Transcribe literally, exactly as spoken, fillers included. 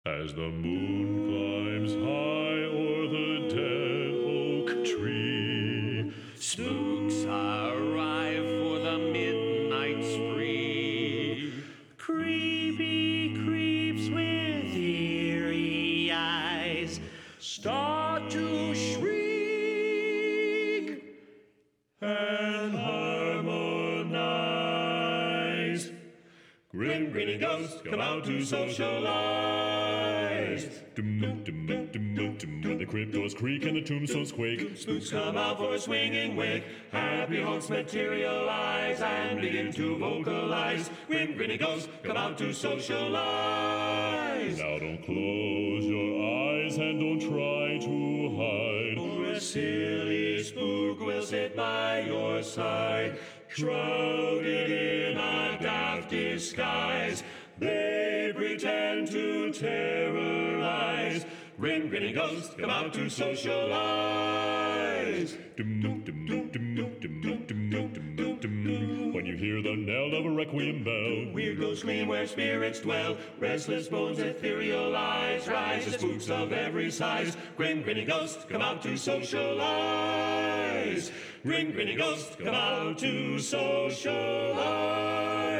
As the moon climbs high o'er the dead oak tree, spooks arrive for the midnight spree. Creepy creeps with eerie eyes start to shriek and harmonize. Grim grinning ghosts come out to socialize. Dum, dum, dum, dum, dum, when the crypt doors creak and the tombstones quake, Spooks come out for a swinging wake. Happy haunts materialize and begin to vocalize. Grim grinning ghosts come out to socialize. Now don't close your eyes and don't try to hide, or a silly spook will sit by your side, shrouded in a daft disguise. They pretend to terrorize. Grim grinning ghosts come out to socialize. Dum, dum, dum, dum, dum, dum, dum, dum, dum. When you hear the knell of a requiem bell, Weird ghosts scream where spirits dwell. Restless bones etherealize. Rise the spooks of every size. Grim grinning ghosts come out to socialize. Grim grinning ghosts come out to socialize.